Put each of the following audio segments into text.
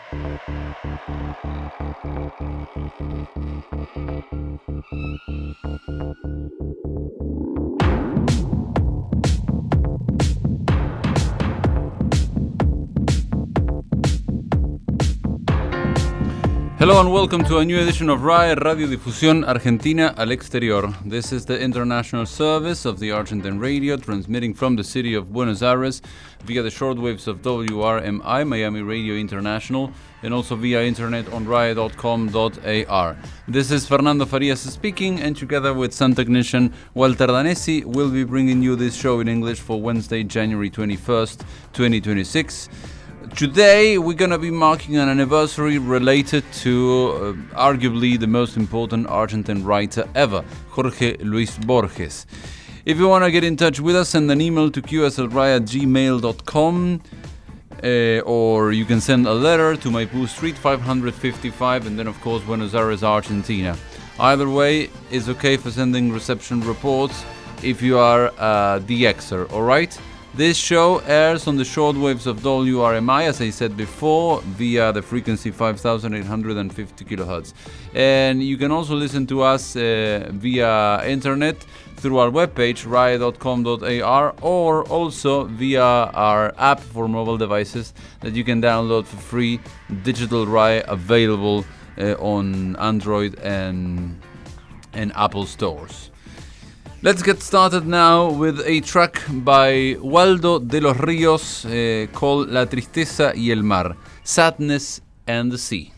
Hello and welcome to a new edition of RAE, Radio Difusión Argentina al Exterior. This is the international service of the Argentine Radio, transmitting from the city of Buenos Aires via the shortwaves of WRMI, Miami Radio International, and also via internet on RAE.com.ar. This is Fernando Farias speaking, and together with sound technician Walter Danesi, we'll be bringing you this show in English for Wednesday, January 21st, 2026. Today we're going to be marking an anniversary related to arguably the most important Argentine writer ever, Jorge Luis Borges. If you want to get in touch with us, send an email to qslri@gmail.com or you can send a letter to Maipú Street 555 and then of course Buenos Aires, Argentina. Either way is okay for sending reception reports if you are a DXer, alright? This show airs on the shortwaves of WRMI, as I said before, via the frequency 5850 kilohertz. And you can also listen to us via internet through our webpage, RAE.com.ar, or also via our app for mobile devices that you can download for free, Digital RAE, available on Android and Apple stores. Let's get started now with a track by Waldo de los Ríos called La Tristeza y el Mar, Sadness and the Sea.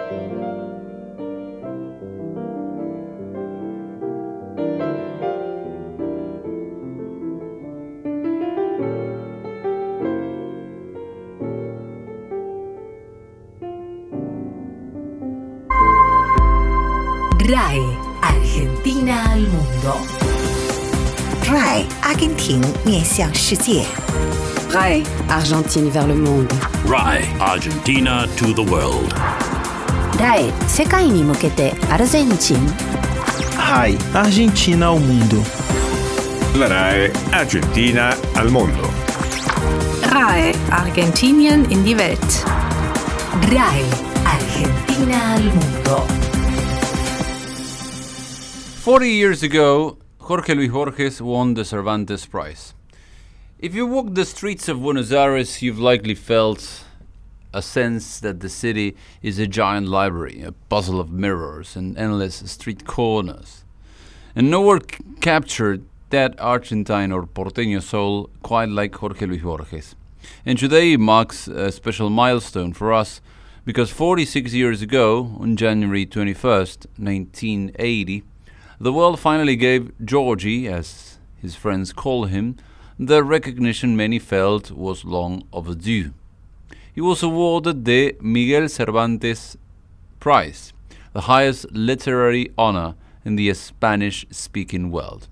RAE Argentina al mundo. RAE 阿根廷面向世界。 RAE Argentine vers le monde. RAE Argentina to the world. RAE 世界に向けてアルゼンチン。 RAI Argentina ao mundo. La RAE Argentina al mondo. RAE Argentinien in die Welt. RAE Argentina al mundo. 40 years ago, Jorge Luis Borges won the Cervantes Prize. If you walk the streets of Buenos Aires, you've likely felt a sense that the city is a giant library, a puzzle of mirrors and endless street corners. And no word captured that Argentine or porteño soul quite like Jorge Luis Borges. And today marks a special milestone for us because 46 years ago, on January 21st, 1980, the world finally gave Georgie, as his friends call him, the recognition many felt was long overdue. He was awarded the Miguel Cervantes Prize, the highest literary honor in the Spanish-speaking world.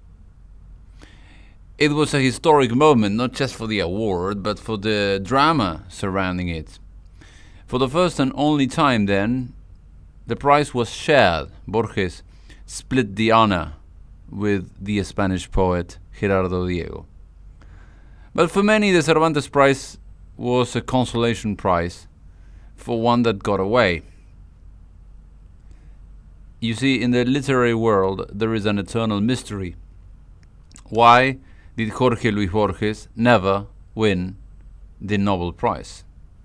It was a historic moment, not just for the award, but for the drama surrounding it. For the first and only time then, the prize was shared. Borges split the honor with the Spanish poet Gerardo Diego. But for many, the Cervantes Prize was a consolation prize for one that got away. You see, in the literary world, there is an eternal mystery. Why did Jorge Luis Borges never win the Nobel Prize?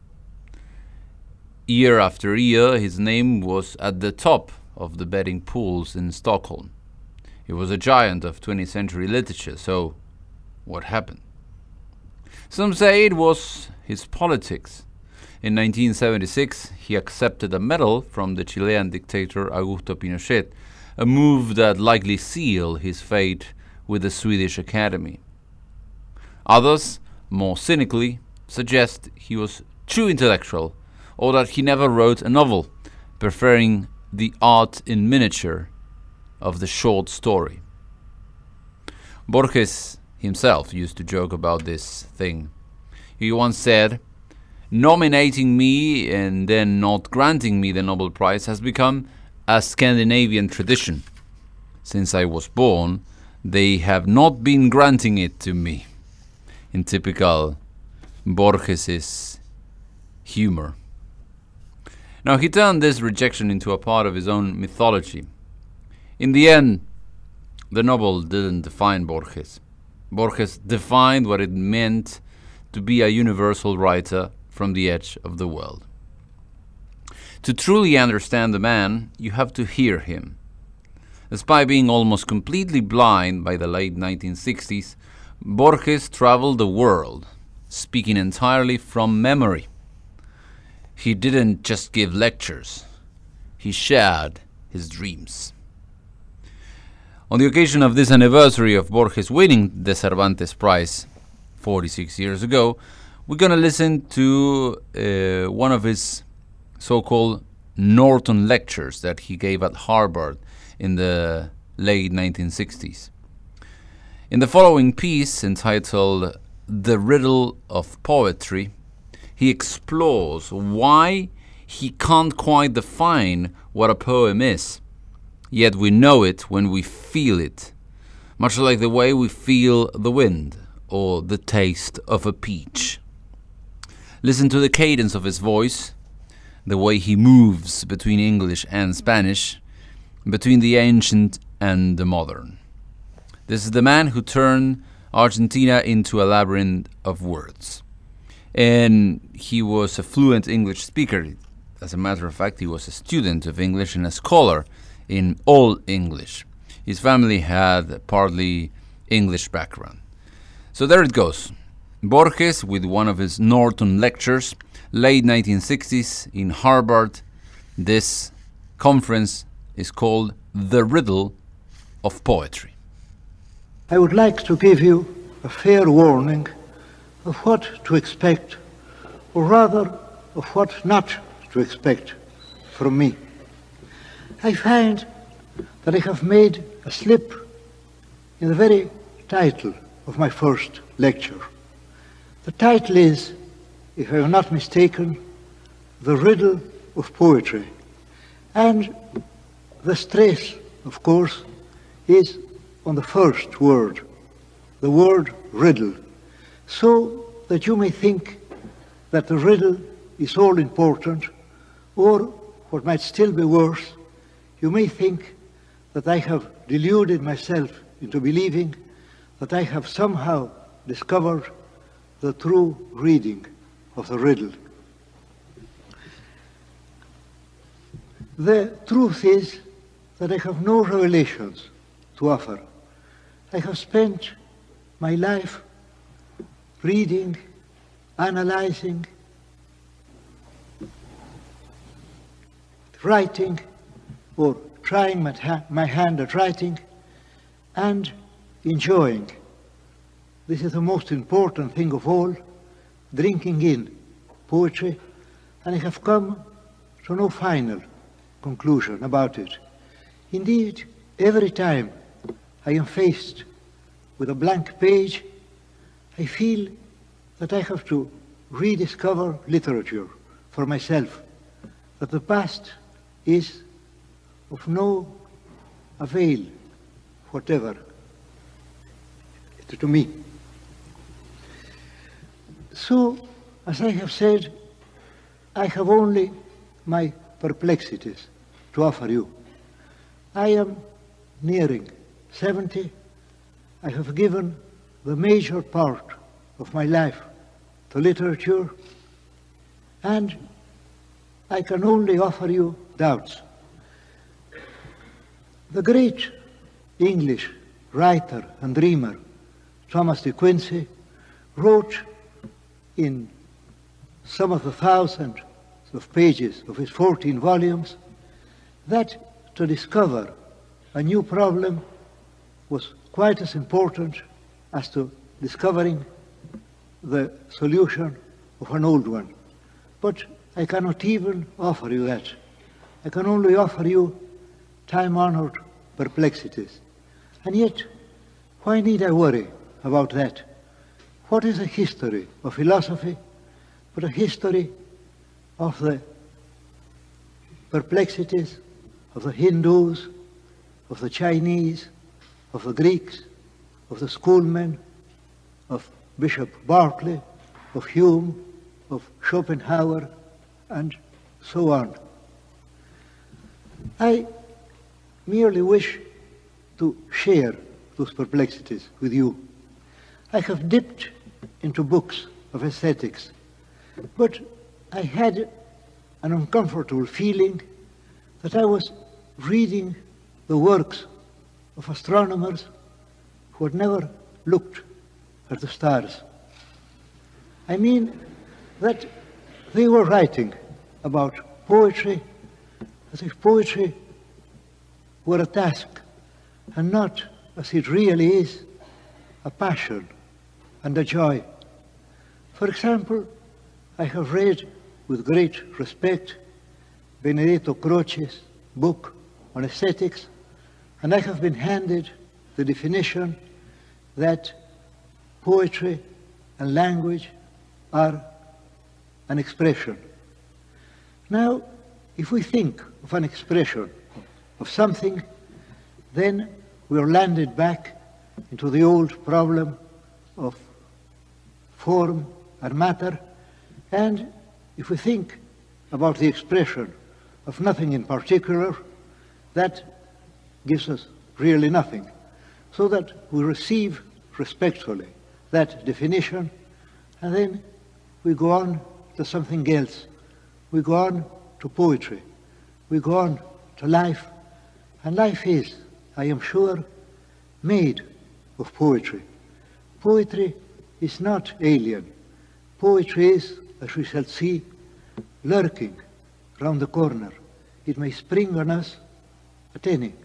Year after year, his name was at the top of the betting pools in Stockholm. He was a giant of 20th century literature, so what happened? Some say it was his politics. In 1976, he accepted a medal from the Chilean dictator Augusto Pinochet, a move that likely sealed his fate with the Swedish Academy. Others, more cynically, suggest he was too intellectual or that he never wrote a novel, preferring the art in miniature of the short story. Borges himself used to joke about this thing. He once said, "Nominating me and then not granting me the Nobel Prize has become a Scandinavian tradition. Since I was born, they have not been granting it to me," in typical Borges' humor. Now, he turned this rejection into a part of his own mythology. In the end, the Nobel didn't define Borges. Borges defined what it meant to be a universal writer from the edge of the world. To truly understand the man, you have to hear him. Despite being almost completely blind by the late 1960s, Borges traveled the world, speaking entirely from memory. He didn't just give lectures, he shared his dreams. On the occasion of this anniversary of Borges winning the Cervantes Prize 46 years ago, we're going to listen to one of his so-called Norton lectures that he gave at Harvard in the late 1960s. In the following piece, entitled "The Riddle of Poetry," he explores why he can't quite define what a poem is, yet we know it when we feel it, much like the way we feel the wind or the taste of a peach. Listen to the cadence of his voice, the way he moves between English and Spanish, between the ancient and the modern. This is the man who turned Argentina into a labyrinth of words. And he was a fluent English speaker. As a matter of fact, he was a student of English and a scholar in Old English. His family had partly English background. So there it goes. Borges with one of his Norton lectures, late 1960s in Harvard, This conference is called The Riddle of Poetry. I would like to give you a fair warning of what to expect, or rather of what not to expect from me. I find that I have made a slip in the very title of my first lecture. The title is, if I am not mistaken, The Riddle of Poetry. And the stress, of course, is on the first word, the word riddle, so that you may think that the riddle is all important, or what might still be worse, you may think that I have deluded myself into believing that I have somehow discovered the true reading of the riddle. The truth is that I have no revelations to offer. I have spent my life reading, analyzing, writing, or trying my hand at writing, and enjoying. This is the most important thing of all, drinking in poetry, and I have come to no final conclusion about it. Indeed, every time I am faced with a blank page, I feel that I have to rediscover literature for myself, that the past is of no avail whatever to me. So, as I have said, I have only my perplexities to offer you. I am nearing 70. I have given the major part of my life to literature, and I can only offer you doubts. The great English writer and dreamer, Thomas de Quincey, wrote in some of the thousands of pages of his 14 volumes that to discover a new problem was quite as important as to discovering the solution of an old one. But I cannot even offer you that. I can only offer you time-honored perplexities. And yet, why need I worry about that? What is a history of philosophy but a history of the perplexities of the Hindus, of the Chinese, of the Greeks, of the schoolmen, of Bishop Berkeley, of Hume, of Schopenhauer, and so on. I merely wish to share those perplexities with you. I have dipped into books of aesthetics, but I had an uncomfortable feeling that I was reading the works of astronomers who had never looked at the stars. I mean that they were writing about poetry as if poetry were a task and not, as it really is, a passion and a joy. For example, I have read with great respect Benedetto Croce's book on aesthetics, and I have been handed the definition that poetry and language are an expression. Now, if we think of an expression of something, then we are landed back into the old problem of form and matter, and if we think about the expression of nothing in particular, that gives us really nothing. So that we receive respectfully that definition, and then we go on to something else. We go on to poetry. We go on to life. And life is, I am sure, made of poetry. Poetry is not alien. Poetry is, as we shall see, lurking round the corner. it may spring on us at any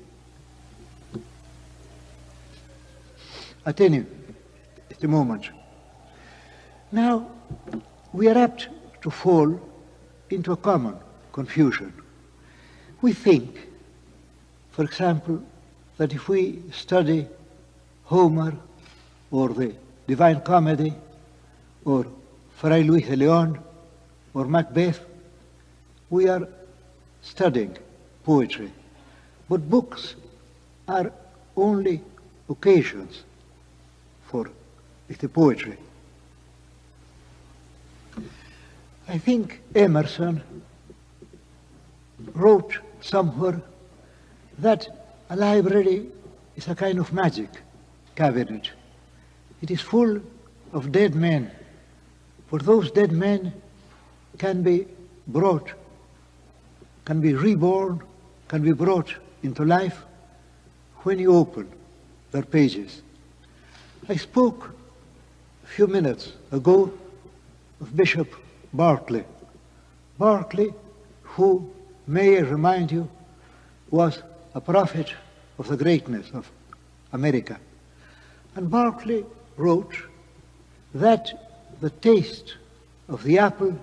moment. Now, we are apt to fall into a common confusion. We think, for example, that if we study Homer or the Divine Comedy or Fray Luis de Leon or Macbeth, we are studying poetry. But books are only occasions for the poetry. I think Emerson wrote somewhere that a library is a kind of magic cabinet. It is full of dead men, for those dead men can be brought, can be reborn, can be brought into life when you open their pages. I spoke a few minutes ago of Bishop Berkeley. Berkeley, who, may I remind you, was a prophet of the greatness of America. And Berkeley wrote that the taste of the apple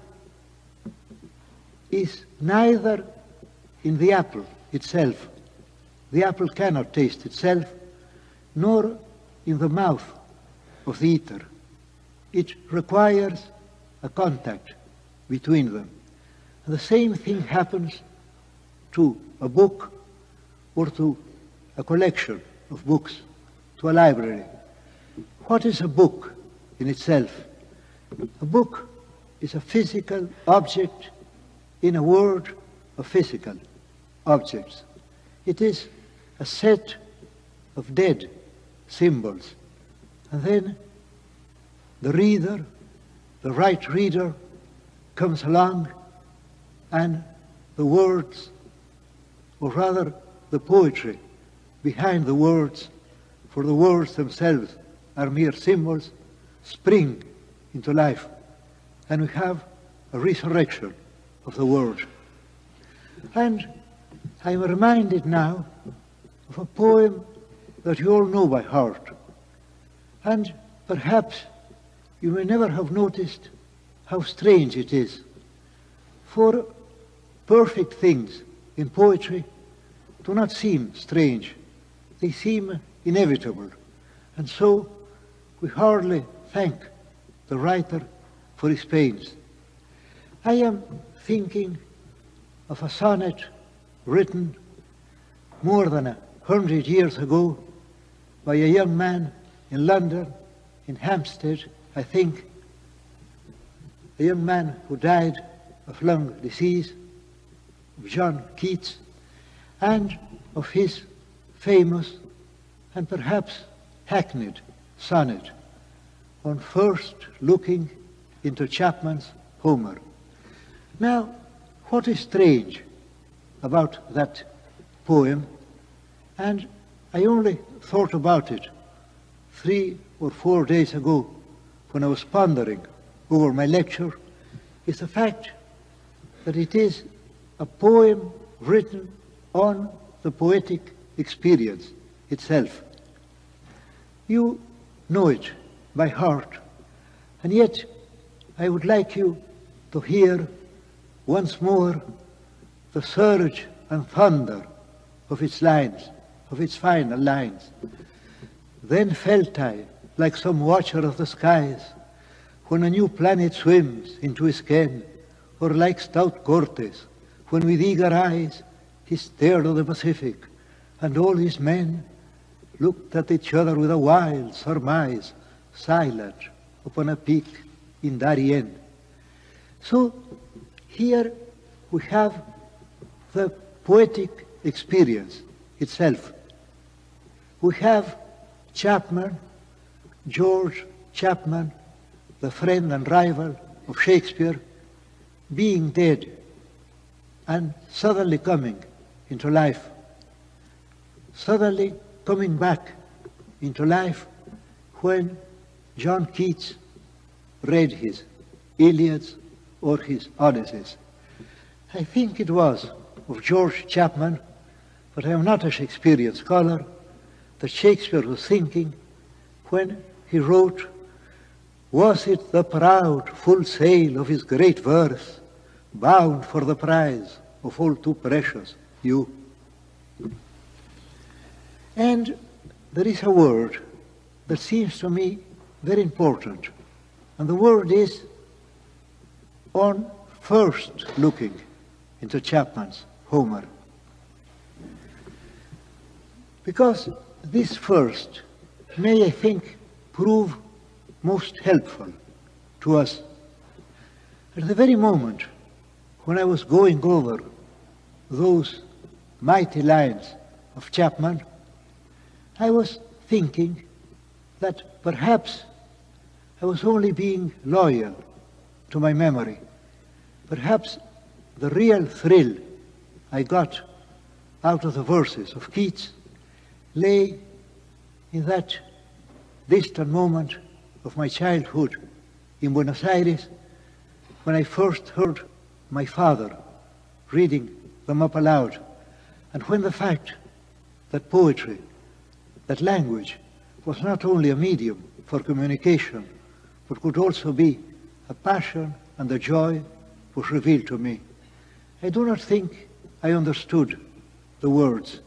is neither in the apple itself. The apple cannot taste itself, nor in the mouth of the eater. It requires a contact between them. And the same thing happens to a book or to a collection of books, to a library. What is a book in itself? A book is a physical object in a world of physical objects. It is a set of dead symbols. And then the reader, the right reader, comes along and the words, or rather the poetry behind the words, for the words themselves are mere symbols, spring into life. And we have a resurrection of the word. And I'm reminded now of a poem that you all know by heart. And perhaps you may never have noticed how strange it is. For perfect things in poetry do not seem strange. They seem inevitable. And so we hardly thank the writer for his pains. I am thinking of a sonnet written more than 100 years ago by a young man in London, in Hampstead, I think, a young man who died of lung disease, John Keats, and of his famous and perhaps hackneyed sonnet on first looking into Chapman's Homer. Now, what is strange about that poem, and I only thought about it 3 or 4 days ago when I was pondering over my lecture, is the fact that it is a poem written on the poetic experience itself. You know it by heart, and yet I would like you to hear once more the surge and thunder of its lines, of its final lines. Then felt I, like some watcher of the skies, when a new planet swims into his ken, or like stout Cortes, when with eager eyes he stared at the Pacific, and all his men looked at each other with a wild surmise, silent upon a peak in Darien. So here we have the poetic experience itself. We have Chapman, George Chapman, the friend and rival of Shakespeare, being dead and suddenly coming into life, suddenly coming back into life when John Keats read his Iliads or his Odysseys. I think it was of George Chapman, but I am not a Shakespearean scholar, that Shakespeare was thinking when he wrote, "Was it the proud full sail of his great verse, bound for the prize of all too precious you?" And there is a word that seems to me very important, and the word is on first looking into Chapman's Homer. Because this first may, I think, prove most helpful to us. At the very moment when I was going over those mighty lines of Chapman, I was thinking that perhaps I was only being loyal to my memory. Perhaps the real thrill I got out of the verses of Keats lay in that distant moment of my childhood in Buenos Aires when I first heard my father reading them up aloud, and when the fact that poetry, that language, was not only a medium for communication, but could also be a passion and a joy, was revealed to me. I do not think I understood the words,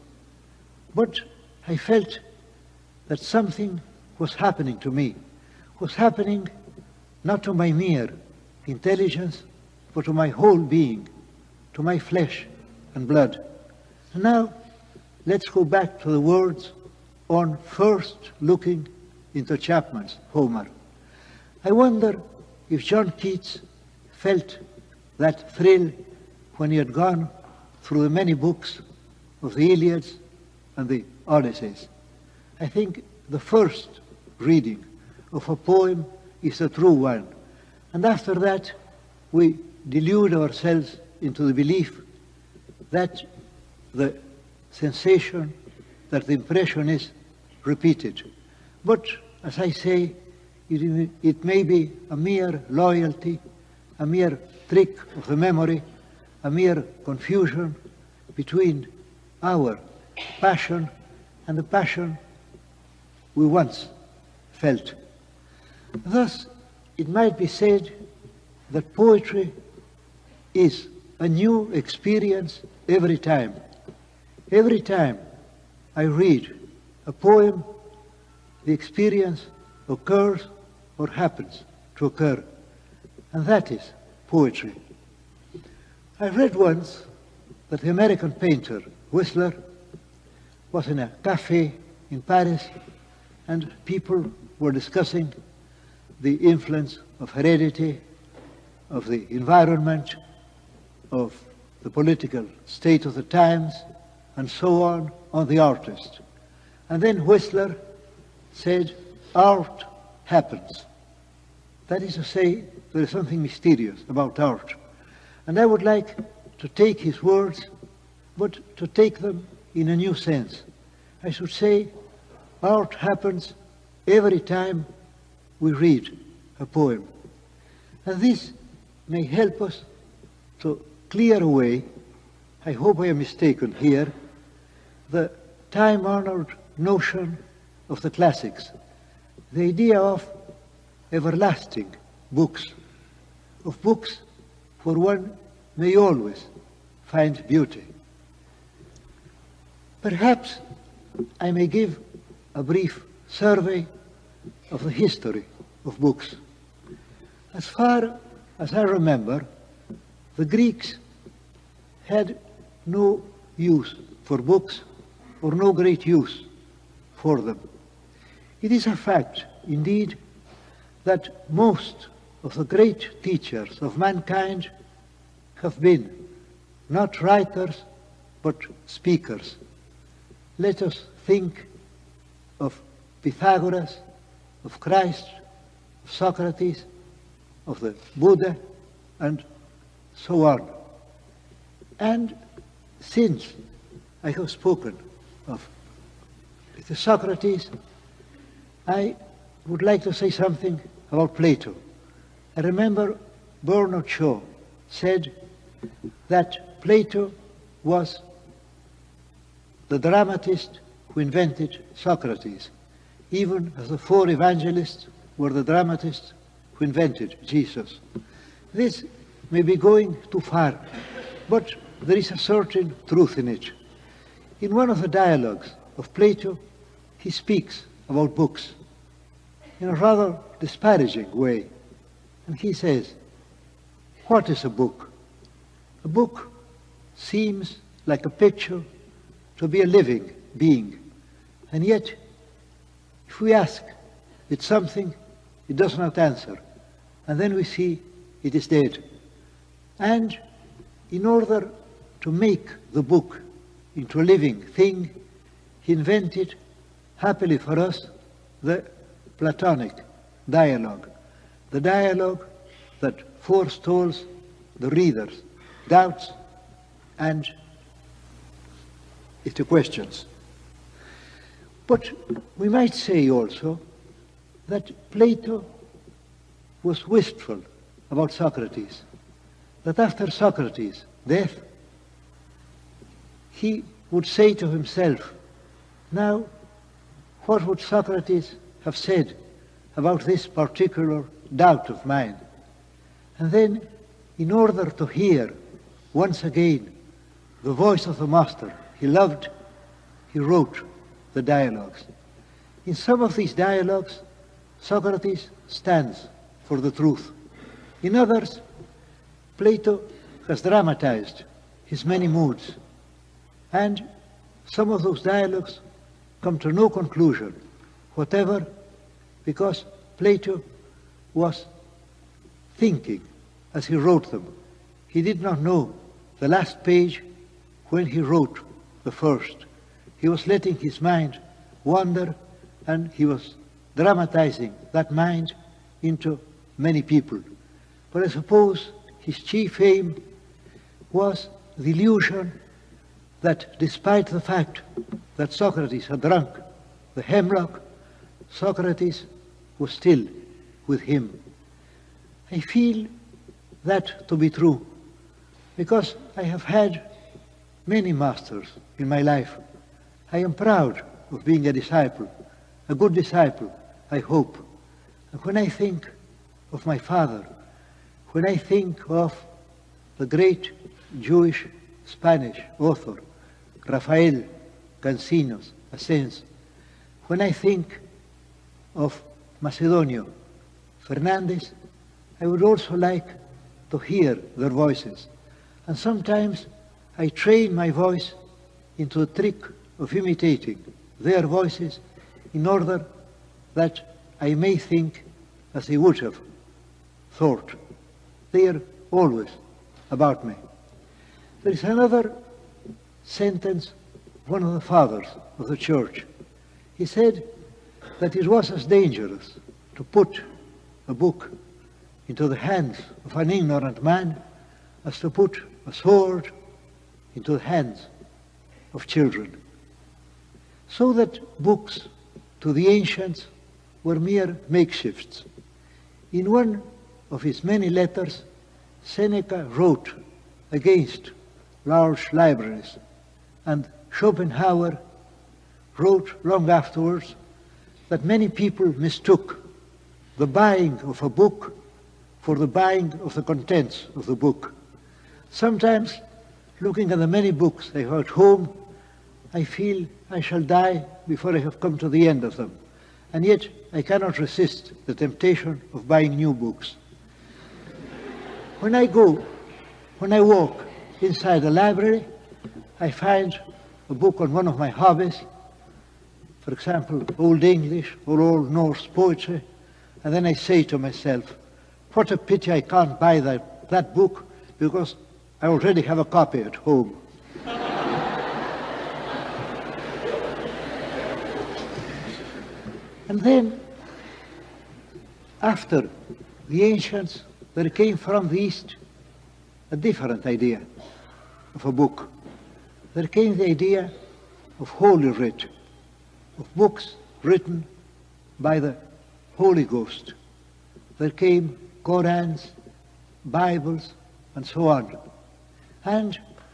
but I felt that something was happening to me, was happening not to my mere intelligence, but to my whole being, to my flesh and blood. And now, let's go back to the words on first looking into Chapman's Homer. I wonder if John Keats felt that thrill when he had gone through the many books of the Iliads and the Odysseys. I think the first reading of a poem is a true one, and after that we delude ourselves into the belief that the sensation, that the impression is repeated. But, as I say, it may be a mere loyalty, a mere trick of the memory, a mere confusion between our passion and the passion we once felt. Thus, it might be said that poetry is a new experience every time. Every time I read a poem, the experience occurs or happens to occur, and that is poetry. I read once that the American painter Whistler was in a cafe in Paris, and people were discussing the influence of heredity, of the environment, of the political state of the times, and so on the artist. And then Whistler said, "Art happens." That is to say, there is something mysterious about art. And I would like to take his words, but to take them in a new sense. I should say, art happens every time we read a poem. And this may help us to clear away, I hope I am mistaken here, the time-honored notion of the classics, the idea of everlasting books, of books where one may always find beauty. Perhaps I may give a brief survey of the history of books. As far as I remember, the Greeks had no use for books or no great use for them. It is a fact, indeed, that most of the great teachers of mankind have been not writers, but speakers. Let us think of Pythagoras, of Christ, of Socrates, of the Buddha, and so on. And since I have spoken of Socrates, I would like to say something about Plato. I remember Bernard Shaw said that Plato was the dramatist who invented Socrates, even as the four evangelists were the dramatists who invented Jesus. This may be going too far, but there is a certain truth in it. In one of the dialogues of Plato, he speaks about books in a rather disparaging way. And he says, what is a book? A book seems like a picture to be a living being. And yet, if we ask it something, it does not answer. And then we see it is dead. And in order to make the book into a living thing, he invented, happily for us, the Platonic dialogue. The dialogue that forestalls the reader's doubts and its questions. But we might say also that Plato was wistful about Socrates, that after Socrates' death, he would say to himself, now, what would Socrates have said about this particular doubt of mine? And then, in order to hear once again the voice of the master he loved, he wrote the dialogues. In some of these dialogues, Socrates stands for the truth. In others, Plato has dramatized his many moods, and some of those dialogues come to no conclusion whatever, because Plato was thinking as he wrote them. He did not know the last page when he wrote the first. He was letting his mind wander, and he was dramatizing that mind into many people. But I suppose his chief aim was the illusion that despite the fact that Socrates had drunk the hemlock, Socrates was still with him. I feel that to be true, because I have had many masters in my life. I am proud of being a disciple, a good disciple, I hope. And when I think of my father, when I think of the great Jewish Spanish author, Rafael Cancinos Asens, when I think of Macedonio Fernandez, I would also like to hear their voices. And sometimes I train my voice into the trick of imitating their voices in order that I may think as they would have thought. They are always about me. There is another sentence, one of the fathers of the church. He said that it was as dangerous to put a book into the hands of an ignorant man as to put a sword into the hands of children. So that books to the ancients were mere makeshifts. In one of his many letters, Seneca wrote against large libraries, and Schopenhauer wrote long afterwards that many people mistook the buying of a book for the buying of the contents of the book. Sometimes, looking at the many books I have at home, I feel I shall die before I have come to the end of them. And yet, I cannot resist the temptation of buying new books. When I walk inside the library, I find a book on one of my hobbies, for example, Old English or Old Norse poetry, and then I say to myself, what a pity I can't buy that book, because I already have a copy at home. And then, after the ancients, there came from the East a different idea of a book. There came the idea of Holy Writ, of books written by the Holy Ghost. There came Korans, Bibles, and so on. And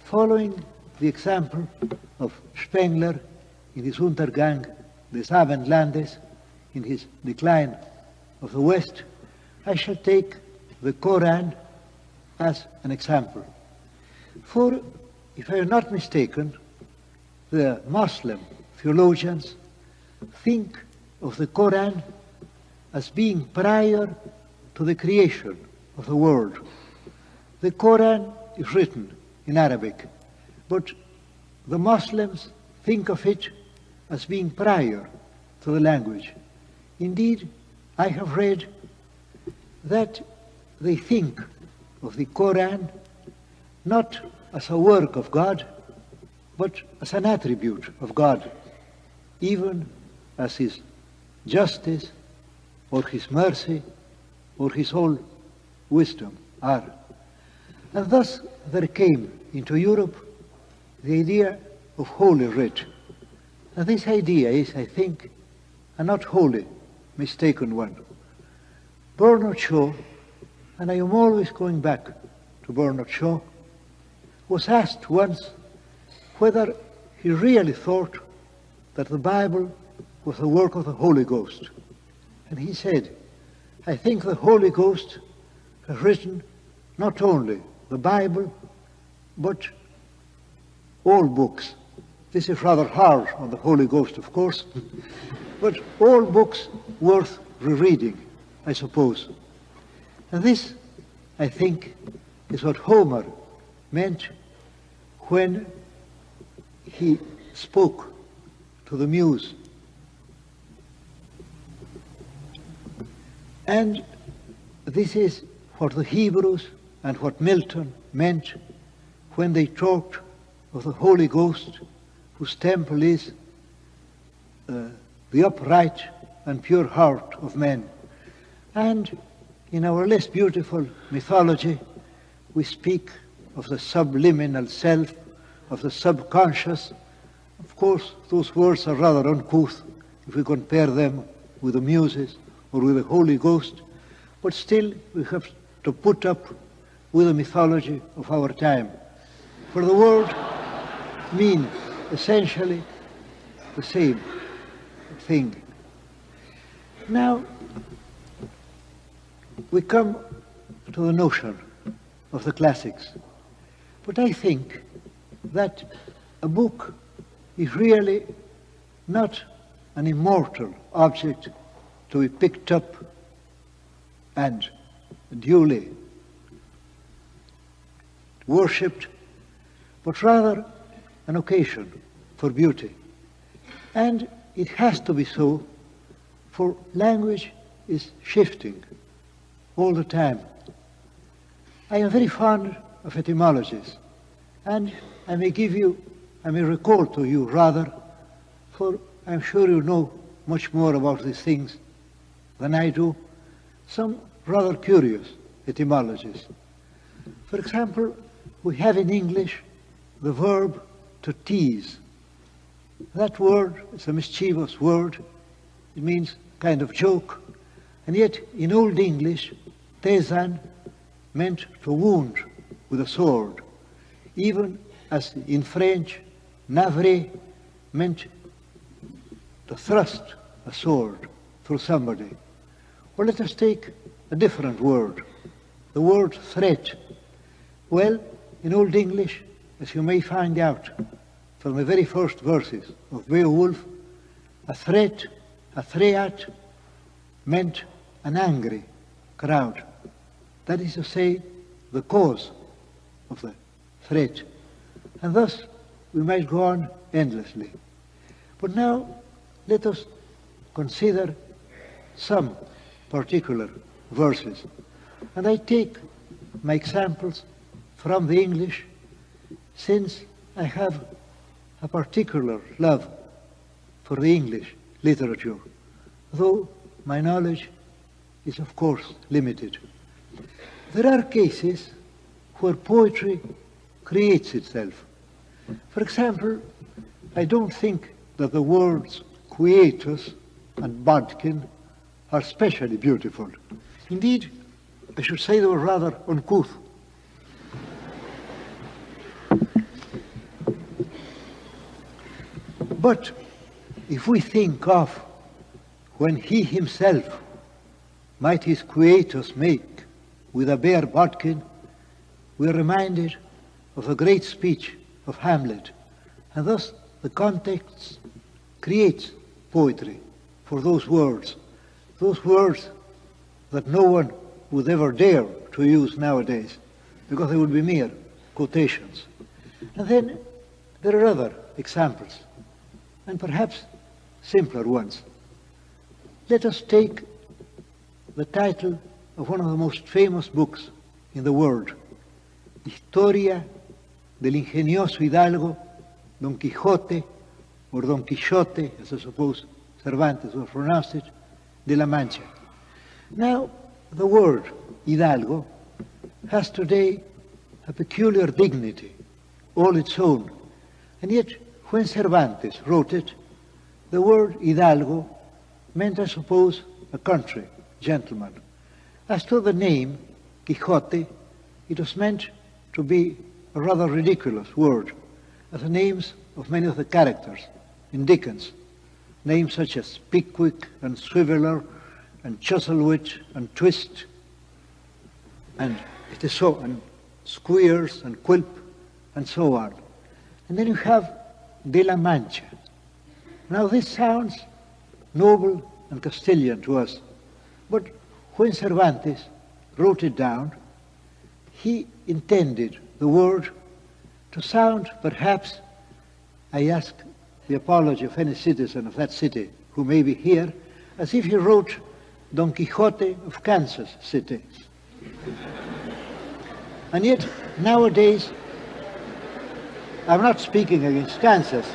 following the example of Spengler in his Untergang des Abendlandes, in his Decline of the West, I shall take the Koran as an example. For, if I am not mistaken, the Muslim theologians think of the Koran as being prior to the creation of the world. The Koran is written in Arabic, but the Muslims think of it as being prior to the language. Indeed, I have read that they think of the Koran not as a work of God, but as an attribute of God, even as his justice or his mercy or his whole wisdom are. And thus there came into Europe the idea of Holy Writ. And this idea is, I think, a not wholly mistaken one. Bernard Shaw, and I am always going back to Bernard Shaw, was asked once whether he really thought that the Bible was the work of the Holy Ghost. And he said, I think the Holy Ghost has written not only the Bible, but all books. This is rather hard on the Holy Ghost, of course, but all books worth rereading, I suppose. And this, I think, is what Homer meant when he spoke to the Muse. And this is what the Hebrews and what Milton meant when they talked of the Holy Ghost, whose temple is the upright and pure heart of men. And in our less beautiful mythology, we speak of the subliminal self, of the subconscious. Of course, those words are rather uncouth if we compare them with the Muses or with the Holy Ghost, but still we have to put up with the mythology of our time. For the word mean essentially the same thing. Now, we come to the notion of the classics. But I think that a book is really not an immortal object to be picked up and duly worshipped, but rather an occasion for beauty. And it has to be so, for language is shifting all the time. I am very fond of etymologies, and I may recall to you rather, for I'm sure you know much more about these things than I do, some rather curious etymologies. For example, we have in English the verb to tease. That word is a mischievous word. It means kind of joke. And yet, in Old English, tesan meant to wound with a sword, even as in French, navrer meant to thrust a sword through somebody. Or let us take a different word, the word threat. Well, in Old English, as you may find out from the very first verses of Beowulf, a threat, a threat, meant an angry crowd. That is to say, the cause of the threat. And thus, we might go on endlessly. But now, let us consider some particular verses. And I take my examples from the English, since I have a particular love for the English literature, though my knowledge is of course limited. There are cases where poetry creates itself. For example, I don't think that the words quietus and bodkin are specially beautiful. Indeed, I should say they were rather uncouth. But if we think of when he himself might his quietus make with a bare bodkin, we are reminded of the great speech of Hamlet, and thus the context creates poetry for those words that no one would ever dare to use nowadays, because they would be mere quotations. And then there are other examples, and perhaps simpler ones. Let us take the title of one of the most famous books in the world, Historia del ingenioso hidalgo Don Quixote, or Don Quixote, as I suppose Cervantes would pronounce it, de la Mancha. Now, the word hidalgo has today a peculiar dignity, all its own, and yet when Cervantes wrote it, the word hidalgo meant, I suppose, a country gentleman. As to the name Quixote, it was meant to be a rather ridiculous word, as the names of many of the characters in Dickens, names such as Pickwick and Swiveller and Chuzzlewit and Twist, and it is so, and Squeers and Quilp, and so on. And then you have de la Mancha. Now this sounds noble and Castilian to us, but when Cervantes wrote it down, he intended the word to sound, perhaps, I ask the apology of any citizen of that city who may be here, as if he wrote Don Quixote of Kansas City. And yet, nowadays, I'm not speaking against Kansas.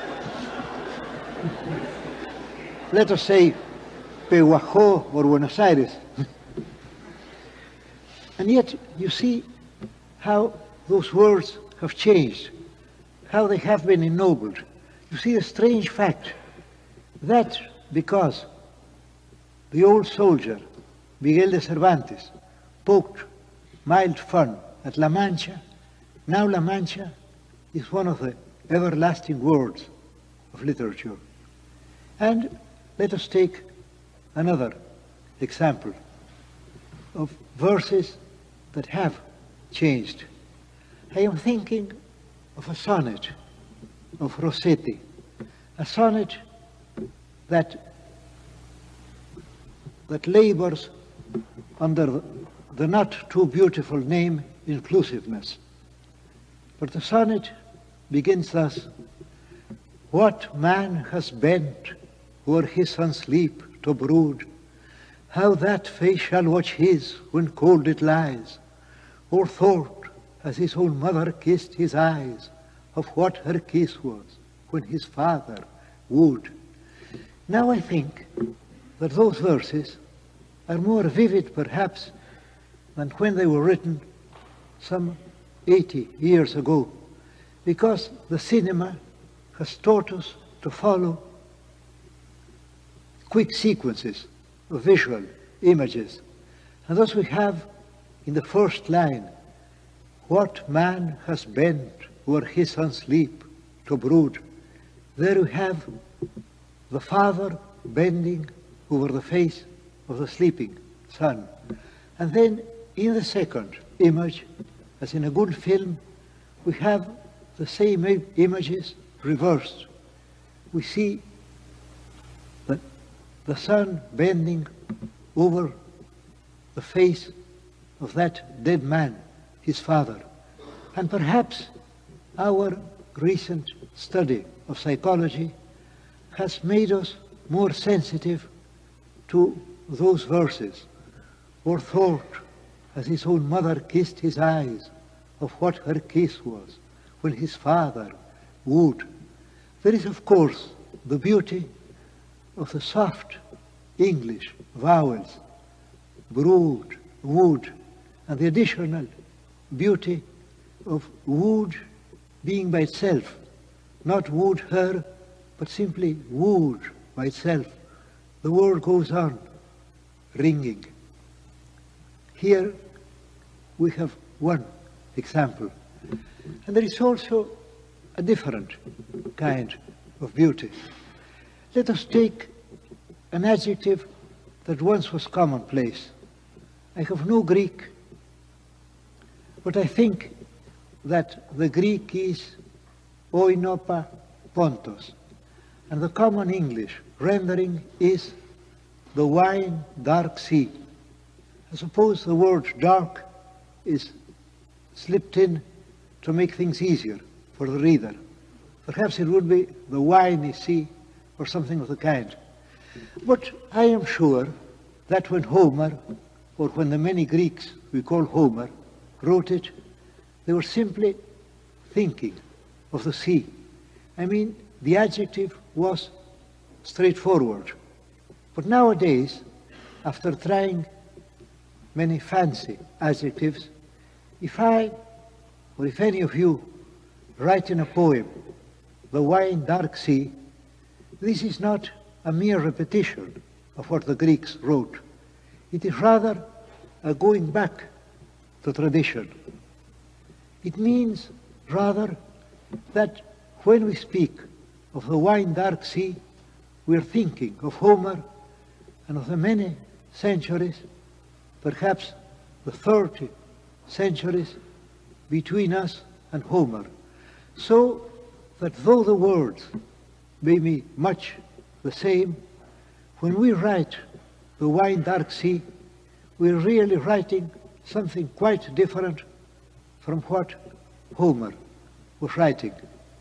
Let us say Pehuajó or Buenos Aires. And yet, you see how those words have changed, how they have been ennobled. You see the strange fact that because the old soldier, Miguel de Cervantes, poked mild fun at La Mancha, now La Mancha is one of the everlasting words of literature. And let us take another example of verses that have changed. I am thinking of a sonnet of Rossetti, a sonnet that labors under the not too beautiful name inclusiveness. But the sonnet begins thus: what man has bent o'er his son's sleep to brood, how that face shall watch his when cold it lies, or thought as his own mother kissed his eyes of what her kiss was when his father wooed. Now I think that those verses are more vivid perhaps than when they were written some 80 years ago, because the cinema has taught us to follow quick sequences of visual images. And thus we have in the first line, what man has bent o'er his son's sleep to brood. There we have the father bending over the face of the sleeping son. And then in the second image, as in a good film, we have the same images reversed. We see the son bending over the face of that dead man, his father. And perhaps our recent study of psychology has made us more sensitive to those verses, or thought as his own mother kissed his eyes of what her kiss was when his father wooed. There is, of course, the beauty of the soft English vowels, brood, wood, and the additional beauty of wood being by itself, not wooed her, but simply wooed by itself. The word goes on ringing. Here we have one example. And there is also a different kind of beauty. Let us take an adjective that once was commonplace. I have no Greek, but I think that the Greek is oinopa pontos, and the common English rendering is the wine dark sea. I suppose the word dark is slipped in to make things easier for the reader. Perhaps it would be the winey sea or something of the kind. But I am sure that when Homer, or when the many Greeks we call Homer, wrote it, they were simply thinking of the sea. I mean, the adjective was straightforward. But nowadays, after trying many fancy adjectives, if I, or if any of you, write in a poem, the wine dark sea, this is not a mere repetition of what the Greeks wrote. It is rather a going back to tradition. It means rather that when we speak of the wine dark sea, we are thinking of Homer and of the many centuries, perhaps the 30 centuries between us and Homer. So that though the words may be much the same, when we write the wine dark sea, we're really writing something quite different from what Homer was writing.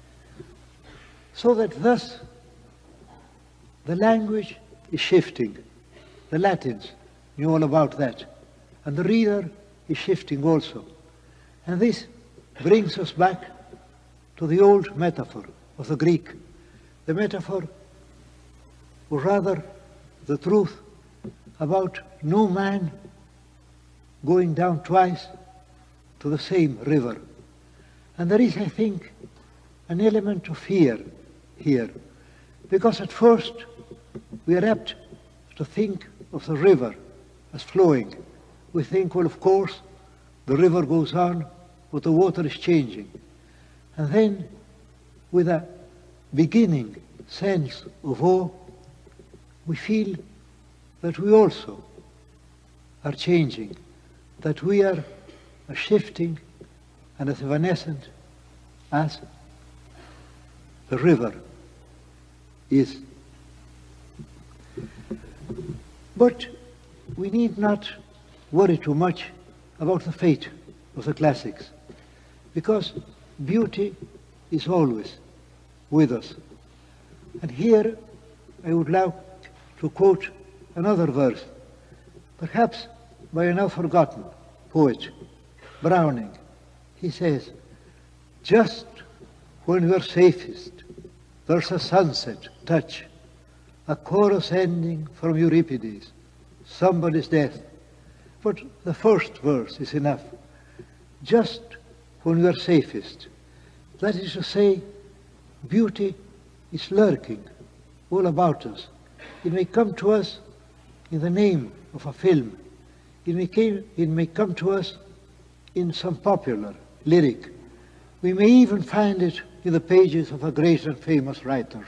So that thus the language is shifting. The Latins knew all about that. And the reader is shifting also. And this brings us back to the old metaphor of the Greek. The metaphor, or rather the truth, about no man going down twice to the same river. And there is, I think, an element of fear here, because at first we are apt to think of the river as flowing. We think, well, of course, the river goes on, but the water is changing. And then, with a beginning sense of awe, we feel that we also are changing, that we are as shifting and as evanescent as the river is. But we need not worry too much about the fate of the classics, because beauty is always with us. And here I would like to quote another verse, perhaps by a now forgotten poet, Browning. He says, "Just when we're safest, there's a sunset touch, a chorus ending from Euripides, somebody's death." But the first verse is enough. Just when we are safest. That is to say, beauty is lurking all about us. It may come to us in the name of a film. It may come to us in some popular lyric. We may even find it in the pages of a great and famous writer.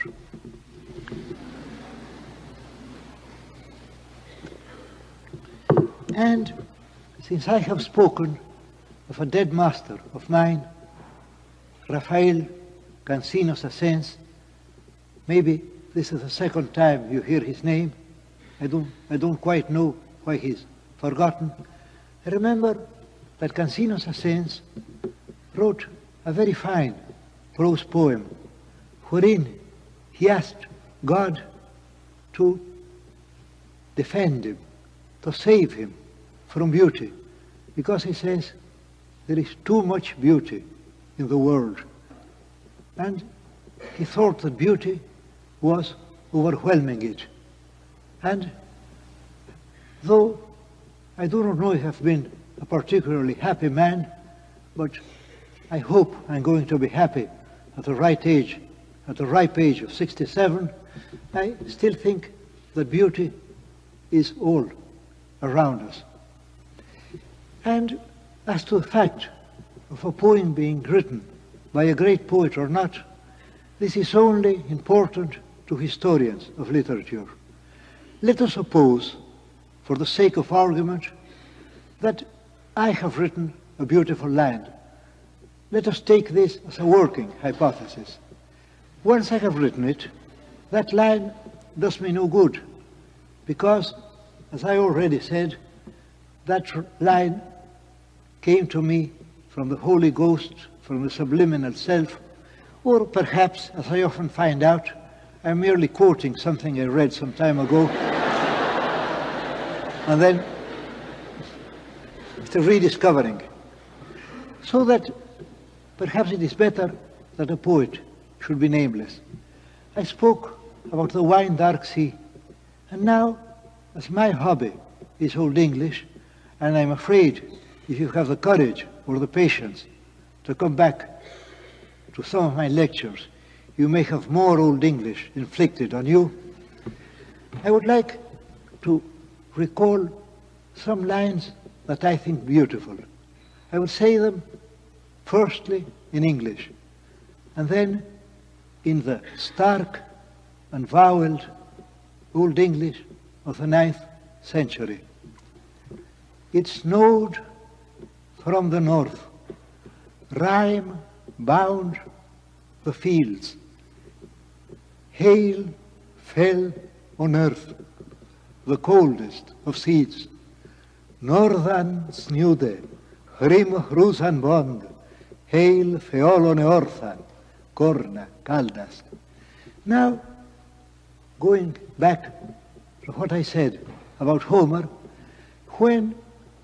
And since I have spoken of a dead master of mine, Rafael Cansinos Assens, maybe this is the second time you hear his name. I don't quite know why he's forgotten. I remember that Cansinos Assens wrote a very fine prose poem wherein he asked God to defend him, to save him from beauty, because he says there is too much beauty in the world. And he thought that beauty was overwhelming it. And though I do not know if I've been a particularly happy man, but I hope I'm going to be happy at the right age, at the ripe age of 67, I still think that beauty is all around us. And as to the fact of a poem being written by a great poet or not, this is only important to historians of literature. Let us suppose, for the sake of argument, that I have written a beautiful line. Let us take this as a working hypothesis. Once I have written it, that line does me no good, because, as I already said, that line came to me from the Holy Ghost, from the subliminal self, or perhaps, as I often find out, I'm merely quoting something I read some time ago, and then it's a rediscovering. So that perhaps it is better that a poet should be nameless. I spoke about the wine dark sea, and now, as my hobby is Old English, and I'm afraid if you have the courage or the patience to come back to some of my lectures, you may have more Old English inflicted on you. I would like to recall some lines that I think beautiful. I would say them firstly in English, and then in the stark and voweled Old English of the 9th century. It snowed from the north, rime bound the fields, hail fell on earth, the coldest of seeds. Norðan snjúde, hrimhrusan bond, hail feolone orthan, corna caldas. Now, going back to what I said about Homer, when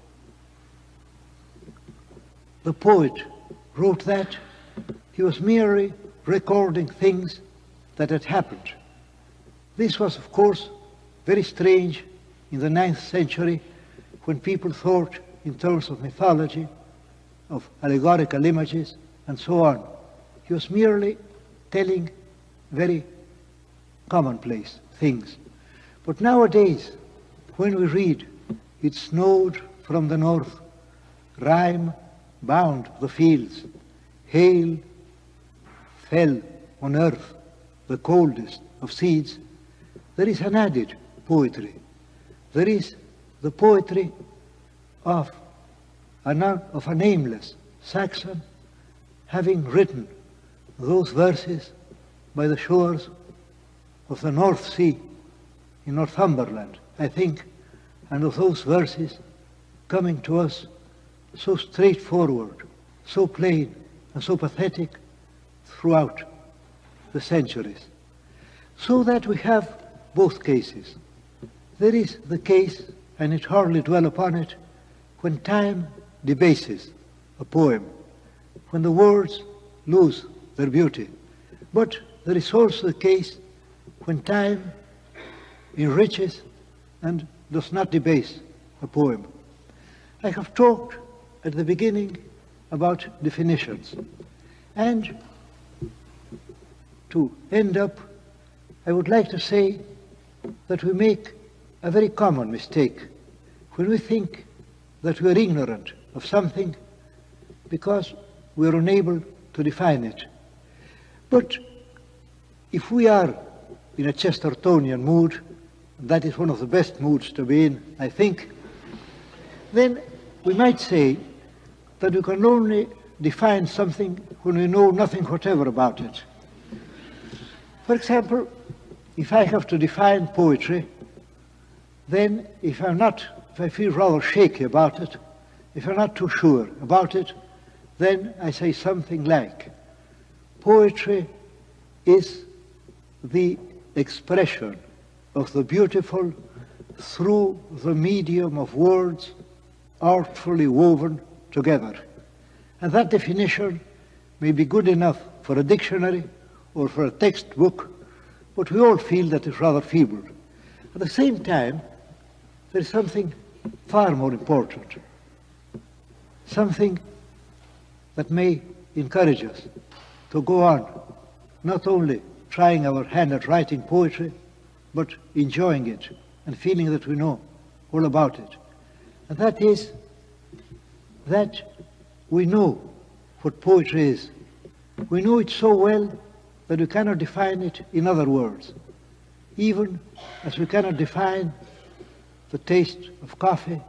the poet wrote that, he was merely recording things that had happened. This was, of course, very strange in the 9th century, when people thought in terms of mythology, of allegorical images, and so on. He was merely telling very commonplace things. But nowadays, when we read, it snowed from the north, rime bound the fields, hail fell on earth, the coldest of seeds, there is an added poetry. There is the poetry of a nameless Saxon having written those verses by the shores of the North Sea in Northumberland, I think, and of those verses coming to us so straightforward, so plain, and so pathetic throughout the centuries. So that we have both cases. There is the case, and it hardly dwell upon it, when time debases a poem, when the words lose their beauty. But there is also the case when time enriches and does not debase a poem. I have talked at the beginning about definitions, and to end up, I would like to say that we make a very common mistake when we think that we are ignorant of something because we are unable to define it. But if we are in a Chestertonian mood, that is one of the best moods to be in, I think, then we might say that we can only define something when we know nothing whatever about it. For example, if I have to define poetry, then if I feel rather shaky about it, if I'm not too sure about it, then I say something like, poetry is the expression of the beautiful through the medium of words artfully woven together. And that definition may be good enough for a dictionary or for a textbook, but we all feel that it's rather feeble. At the same time, there is something far more important, something that may encourage us to go on, not only trying our hand at writing poetry, but enjoying it and feeling that we know all about it. And that is that we know what poetry is. We know it so well that we cannot define it in other words. even as we cannot define the taste of coffee,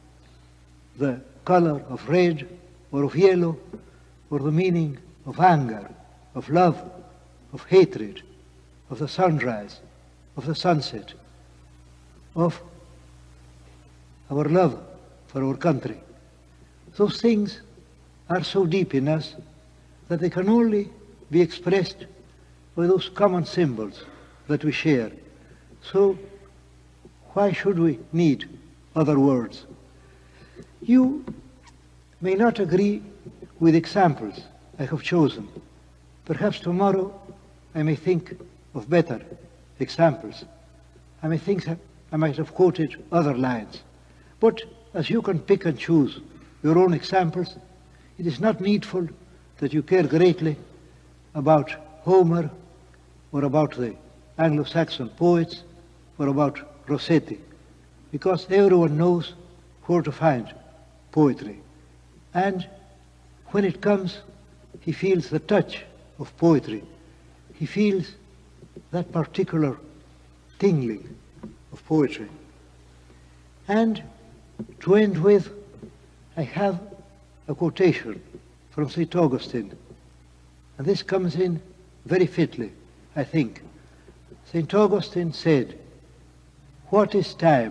the color of red or of yellow, or the meaning of anger, of love, of hatred, of the sunrise, of the sunset, of our love for our country. Those things are so deep in us that they can only be expressed by those common symbols that we share. So why should we need other words? You may not agree with examples I have chosen. Perhaps tomorrow I may think of better examples. I may think that I might have quoted other lines. But as you can pick and choose your own examples, it is not needful that you care greatly about Homer or about the Anglo-Saxon poets or about Rossetti, because everyone knows where to find poetry. And when it comes, he feels the touch of poetry. He feels that particular tingling of poetry. And to end with, I have a quotation from St. Augustine. And this comes in very fitly, I think. St. Augustine said, "What is time?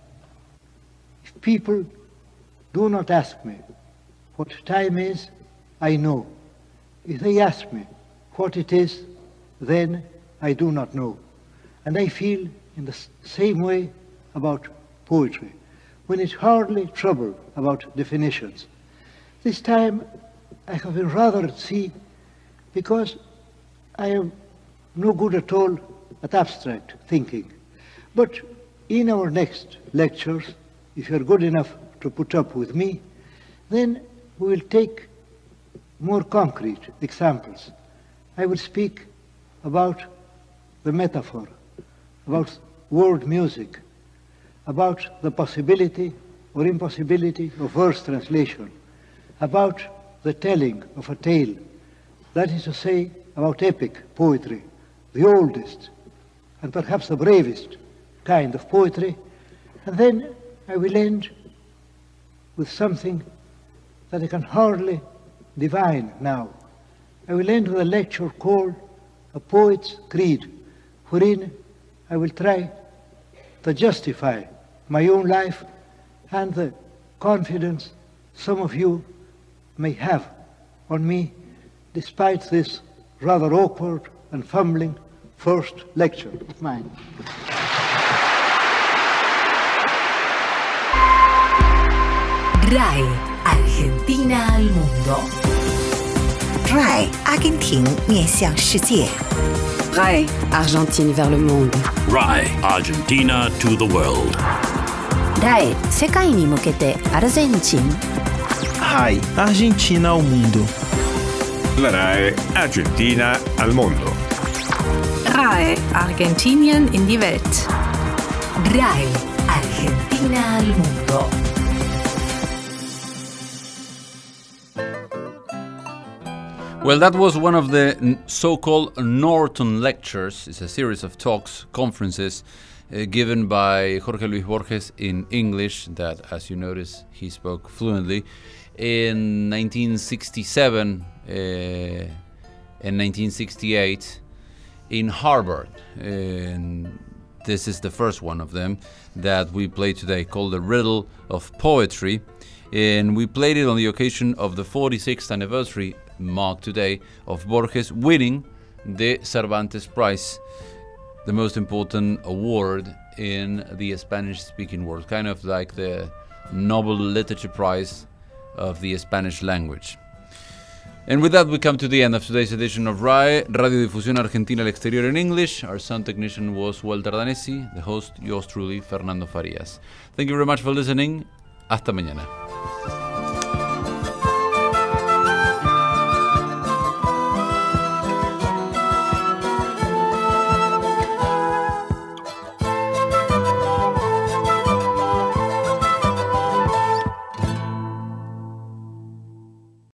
If people do not ask me what time is, I know. If they ask me what it is, then I do not know." And I feel in the same way about poetry, when it's hardly trouble about definitions. This time I have been rather at sea because I am no good at all at abstract thinking. But in our next lectures, if you're good enough to put up with me, then we will take more concrete examples. I will speak about the metaphor, about world music, about the possibility or impossibility of verse translation, about the telling of a tale, that is to say, about epic poetry, the oldest and perhaps the bravest kind of poetry. And then I will end with something that I can hardly divine now. I will end with a lecture called A Poet's Creed, wherein I will try to justify my own life and the confidence some of you may have on me, despite this rather awkward and fumbling first lecture of mine. RAI Argentina al mundo. RAI 阿根廷面向世界。 RAI Argentine vers le monde. RAI Argentina to the world. RAI 世界に向けてアルゼンチン。 RAI Argentina ao mundo. La RAI Argentina al mondo. RAI Argentinien in die Welt. RAI Argentina al mundo. Well, that was one of the so-called Norton Lectures. It's a series of talks, conferences, given by Jorge Luis Borges in English, that, as you notice, he spoke fluently, in 1967 and 1968 in Harvard. And this is the first one of them that we play today, called The Riddle of Poetry. And we played it on the occasion of the 46th anniversary mark today of Borges winning the Cervantes Prize, the most important award in the Spanish-speaking world, kind of like the Nobel Literature Prize of the Spanish language. And with that, we come to the end of today's edition of RAI, Radio Difusión Argentina al Exterior in English. Our sound technician was Walter Danesi, the host, yours truly, Fernando Farías. Thank you very much for listening. Hasta mañana.